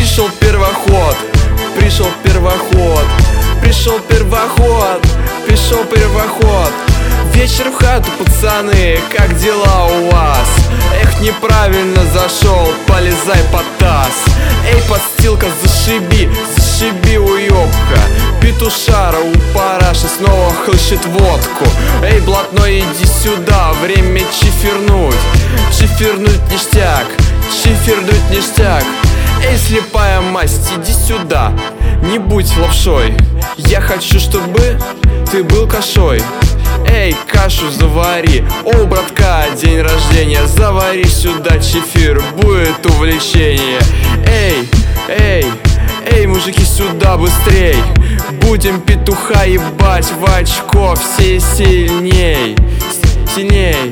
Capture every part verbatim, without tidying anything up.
Пришел первоход, пришел первоход, пришел первоход, пришел первоход. Вечер в хату, пацаны, как дела у вас? Эх, неправильно зашел, полезай под таз. Эй, подстилка, зашиби, зашиби, уёбка. Петушара у параши снова хлещет водку. Эй, блатной, иди сюда, время чифернуть. Чифернуть ништяк, чифернуть ништяк. Эй, слепая масть, иди сюда, не будь лапшой. Я хочу, чтобы ты был кошой. Эй, кашу завари, о, братка, день рождения. Завари сюда чефир, будет увлечение. Эй, эй, эй, мужики, сюда быстрей. Будем петуха ебать в очко все сильней, сильней.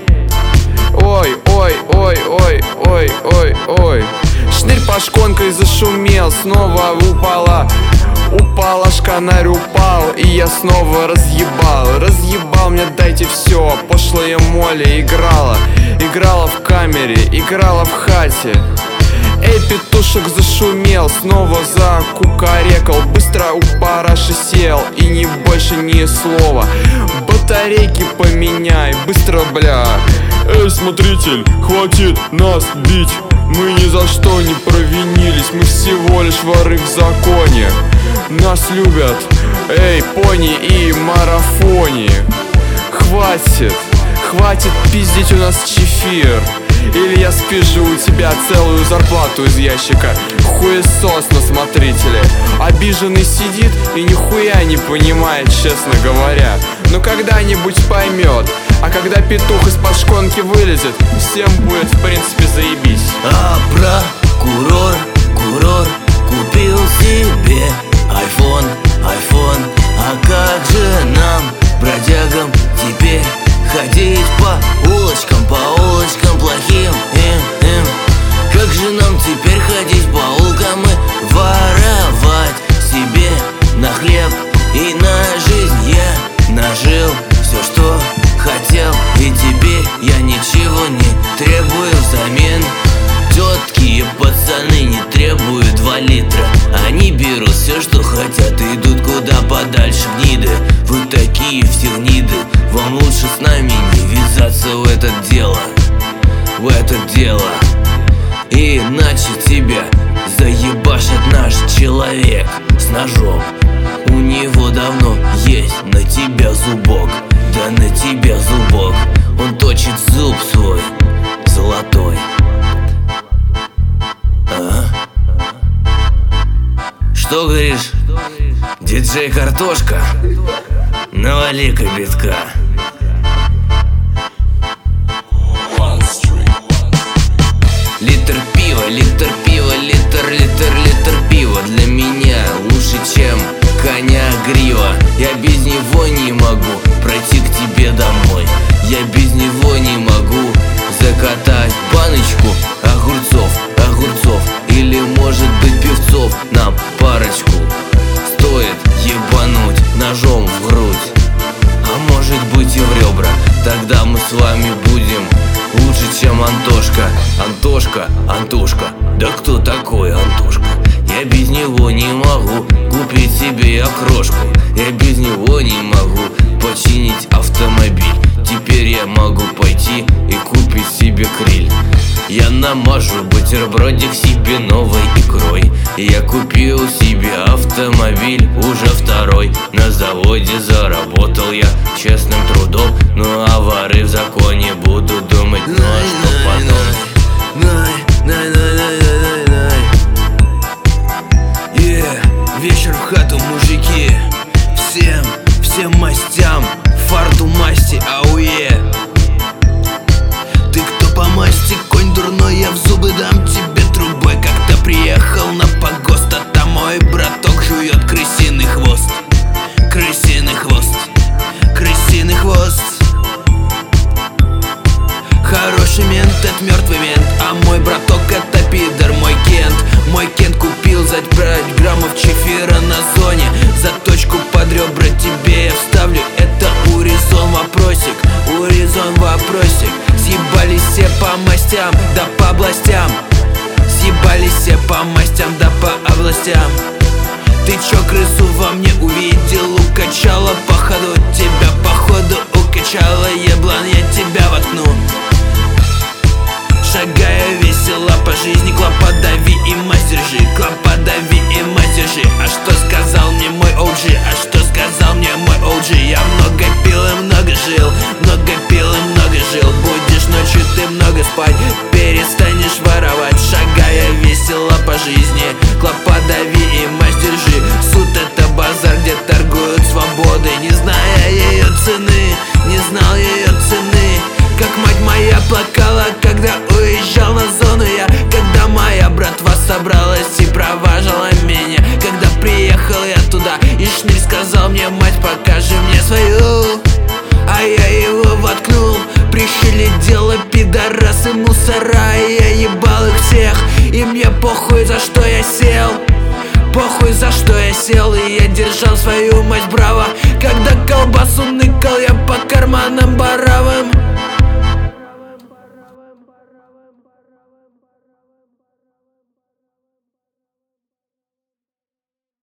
Ой, ой, ой, ой, ой, ой, ой. Шнырь пашконкой зашумел, снова упала. Упала шканарь, упал, и я снова разъебал. Разъебал, мне дайте все. Пошлая Молли играла, играла в камере, играла в хате. Эй, петушек зашумел, снова закукарекал. Быстро у параши сел, и не больше ни слова. Батарейки поменяй, быстро, бля. Эй, смотритель, хватит нас бить. Мы ни за что не провинились, мы всего лишь воры в законе. Нас любят, эй, пони и марафони. Хватит, хватит пиздить у нас чефир. Или я спижу у тебя целую зарплату из ящика. Хуесос на смотрителе. Обиженный сидит и нихуя не понимает, честно говоря. Но когда-нибудь поймет. А когда петух из-под шконки вылезет, всем будет в принципе заебись. А прокурор, курор купил себе айфон, айфон. А как же нам, бродягам, теперь ходить по улочкам, по улочкам плохим им, им. Как же нам теперь ходить по улкам и воровать себе на хлеб и на жизнь? Я нажил все, что хотел, и теперь я ничего не требую взамен. Тетки и пацаны не требуют два литра. Они берут все, что хотят, и идут куда подальше, гниды. Вы такие все гниды, вам лучше с нами не ввязаться в это дело, в это дело. Иначе тебя заебашит наш человек с ножом. У него давно есть на тебя зубок, да на тебя зубок. Он точит зуб свой золотой. А? Что говоришь, диджей Картошка? Навали-ка битка. Литр пива, литр пива, литр, литр, литр пива для меня лучше, чем коня грива. Я без него не могу пройти к тебе домой. Я без него не могу закатать баночку огурцов, огурцов. Или может быть певцов нам парочку стоит ебануть ножом в грудь. А может быть и в ребра. Тогда мы с вами будем лучше, чем Антошка. Антошка, Антошка, да кто такой Антошка? Я без него не могу купить себе окрошку. Я без него не могу починить автомобиль. Теперь я могу пойти и купить себе криль. Я намажу бутербродик себе новой икрой. Я купил себе автомобиль, уже второй. На заводе заработал я честным трудом. Ну а воры в законе будут думать, ну а что потом? Вечер в хату, мужики. Всем, всем мастям, фарту масти, ауе. Ты кто по масти, конь дурной, я в зубы дам тебе трубой. Как-то приехал на погост, а там мой браток жует крысиный хвост. Крысиный хвост, крысиный хвост. Хороший мент, это мертвый мент, а мой браток это по мастям да по областям. Ты чё крысу во мне увидел? Укачала по ходу, тебя походу укачала. Еблан, я тебя воткну. Шагая весело по жизни, клопа дави и мастер жи, клопа дави и мастер жи. А что сказал мне мой о джи? А что сказал мне мой о джи? Я много пил и много жил, много пил и много жил. Будешь ночью ты много спать, перестанешь воровать. Шагая весело по жизни, клопа дави и мастер жи. Суд это базар, где торгуют свободой. Не зная ее цены, не знал ее цены. Как мать моя плакала, когда уезжал на зону я. Когда моя братва собралась и провожала меня. Когда приехал я туда, и шнырь сказал мне: мать, покажи мне свою. А я его воткнул. Пришили дело пидорасы, мусора, и я ебал их всех. И мне похуй, за что я сел. Похуй, за что я сел, и я держал свою мать браво. Когда колбасу ныкал я по карманам баравым.